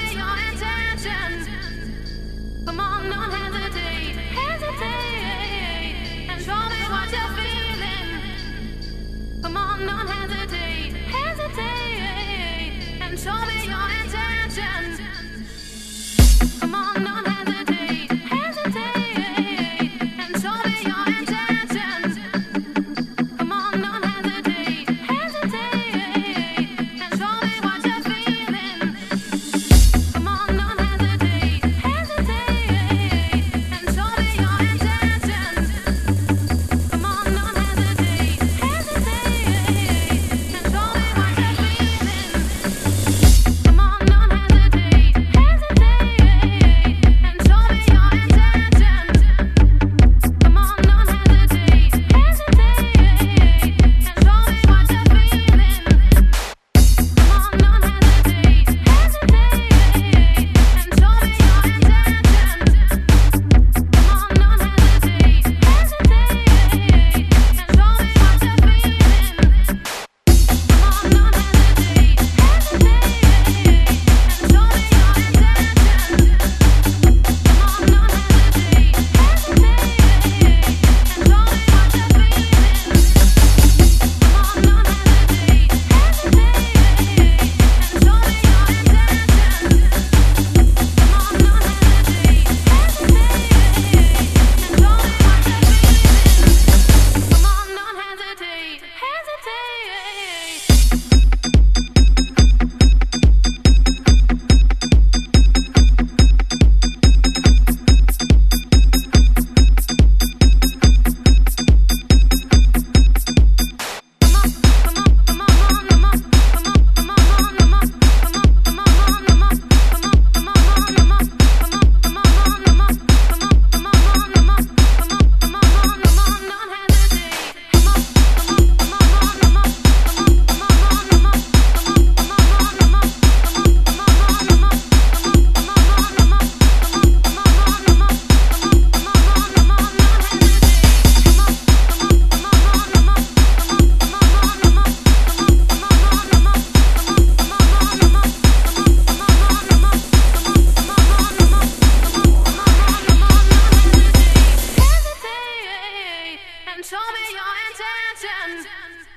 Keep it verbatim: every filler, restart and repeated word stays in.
me your intention. Come on, don't hesitate, hesitate, and show me what you're feeling. Come on, don't hesitate, hesitate, and show me your intention. Come on, don't hesitate, hesitate, and show me your intention. Come on, don't hesitate, hesitate, and show me what you're feeling. Come on, don't hesitate, hesitate, and show me your intention. Come on, don't hesitate, hesitate, and show me what you're feeling. Come on, don't hesitate, hesitate, and show me your intention. Come on, don't hesitate, hesitate, and show me what you're feeling. Come on, don't hesitate, hesitate, and show me your intention. Come on, don't hesitate, hesitate, and show me what you're feeling. Come on, don't hesitate, hesitate, and show me your intention. Come on, don't hesitate, hesitate, and show me what you're feeling. Come on, don't hesitate, hesitate, and show me your intention. Come on, don't hesitate, hesitate, and show me what you're feeling. Come on, don't hesitate, hesitate. And show me your intention.